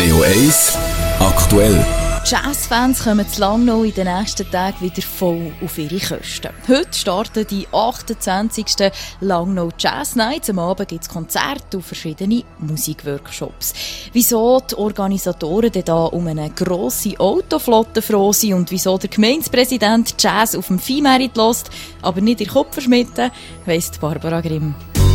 Neo 1 aktuell. Jazzfans kommen zu Langnau in den nächsten Tagen wieder voll auf ihre Kosten. Heute starten die 28. Langnau Jazz Nights. Am Abend gibt es Konzerte und verschiedene Musikworkshops. Wieso die Organisatoren denn da um eine grosse Autoflotte froh sind und wieso der Gemeindepräsident Jazz auf dem Viehmerit hört, aber nicht in den Kopf verschmitten, weiss Barbara Grimm.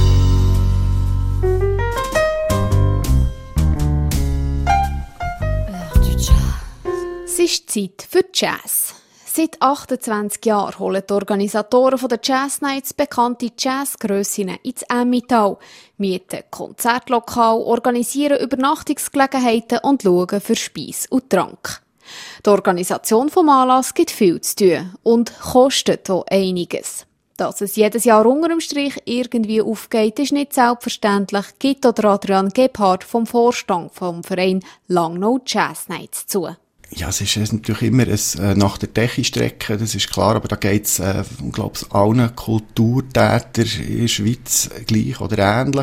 Es ist Zeit für Jazz. Seit 28 Jahren holen die Organisatoren der Jazz Nights bekannte Jazzgrössinnen ins Emmental, mieten Konzertlokal, organisieren Übernachtungsgelegenheiten und schauen für Speis und Trank. Die Organisation des Anlasses gibt viel zu tun und kostet auch einiges. Dass es jedes Jahr unter dem Strich irgendwie aufgeht, ist nicht selbstverständlich, gibt auch Adrian Gebhardt vom Vorstand vom Verein Langnau Jazz Nights zu. Ja, es ist natürlich immer nach der Techie-Strecke, das ist klar, aber da geht's, glaube ich, allen Kulturtätern in der Schweiz gleich oder ähnlich.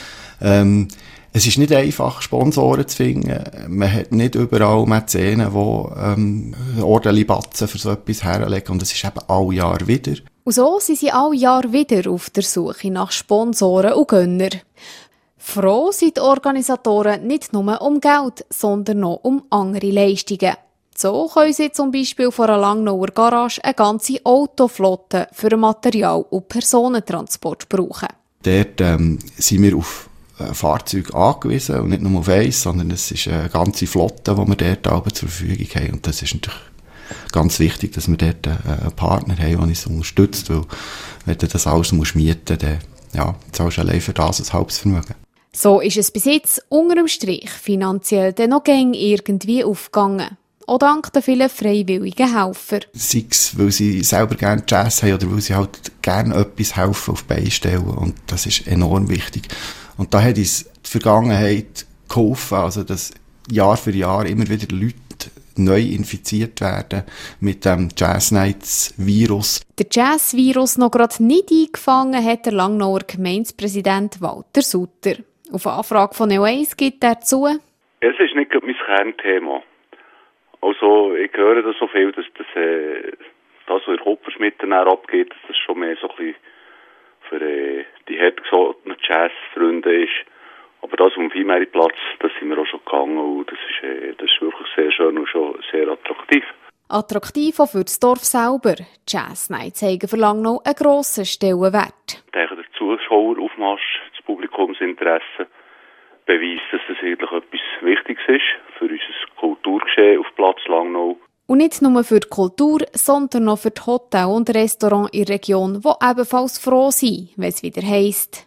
Es ist nicht einfach, Sponsoren zu finden. Man hat nicht überall Mäzenen, die ordentliche Batzen für so etwas herlegen, und es ist eben alle Jahr wieder. Und so sind sie alle Jahr wieder auf der Suche nach Sponsoren und Gönner. Froh sind die Organisatoren nicht nur um Geld, sondern auch um andere Leistungen. So können sie zum Beispiel von einer Langnauer Garage eine ganze Autoflotte für Material- und Personentransport brauchen. Dort sind wir auf Fahrzeuge angewiesen und nicht nur auf eins, sondern es ist eine ganze Flotte, die wir dort zur Verfügung haben. Und das ist natürlich ganz wichtig, dass wir dort einen Partner haben, der uns unterstützt, weil wenn du das alles mieten musst, dann zahlst du allein für das ein halbes Vermögen. So ist es bis jetzt unter dem Strich finanziell dann noch irgendwie aufgegangen. Auch dank der vielen freiwilligen Helfer. Sei es, weil sie selber gerne Jazz haben oder weil sie halt gerne etwas helfen auf die Beine stellen. Und das ist enorm wichtig. Und da hat uns die Vergangenheit geholfen, also dass Jahr für Jahr immer wieder Leute neu infiziert werden mit dem Jazz Nights Virus. Der Jazz-Virus noch gerade nicht eingefangen hat der Langnauer Gemeindepräsident Walter Sutter. Auf Anfrage von Neo 1 gibt er zu: Es ist nicht mein Kernthema. Also ich höre das so viel, dass das was in Kupferschmitten abgeht, dass das schon mehr so ein bisschen für die hartgesottenen Jazz-Freunde ist. Aber das um den Viehmeritplatz, da sind wir auch schon gegangen und das ist wirklich sehr schön und schon sehr attraktiv. Attraktiv auch für das Dorf selber. Jazz Nights haben für Langnau einen grossen Stellenwert. Ich denke, der Zuschaueraufmarsch, das Publikumsinteresse beweist, dass das eigentlich etwas Wichtiges ist für unser Kulturgeschehen auf Platz Langnau. Und nicht nur für die Kultur, sondern auch für die Hotels und Restaurants in der Region, die ebenfalls froh sind, wenn es wieder heisst: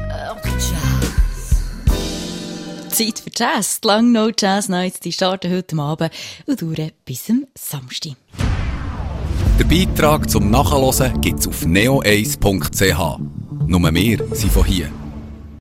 Zeit für Jazz. Die Langnau Jazz Nights, die starten heute Abend und dauern bis zum Samstag. Den Beitrag zum Nachhören gibt es auf neo1.ch. Nur wir sind von hier.